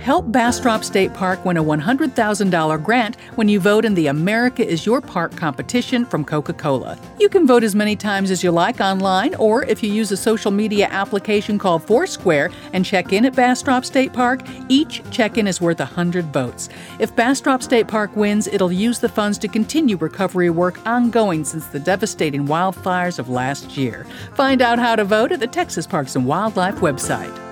Help Bastrop State Park win a $100,000 grant when you vote in the America is Your Park competition from Coca-Cola. You can vote as many times as you like online, or if you use a social media application called Foursquare and check in at Bastrop State Park, each check-in is worth 100 votes. If Bastrop State Park wins, it'll use the funds to continue recovery work ongoing since the devastating wildfires of last year. Find out how to vote at the Texas Parks and Wildlife website.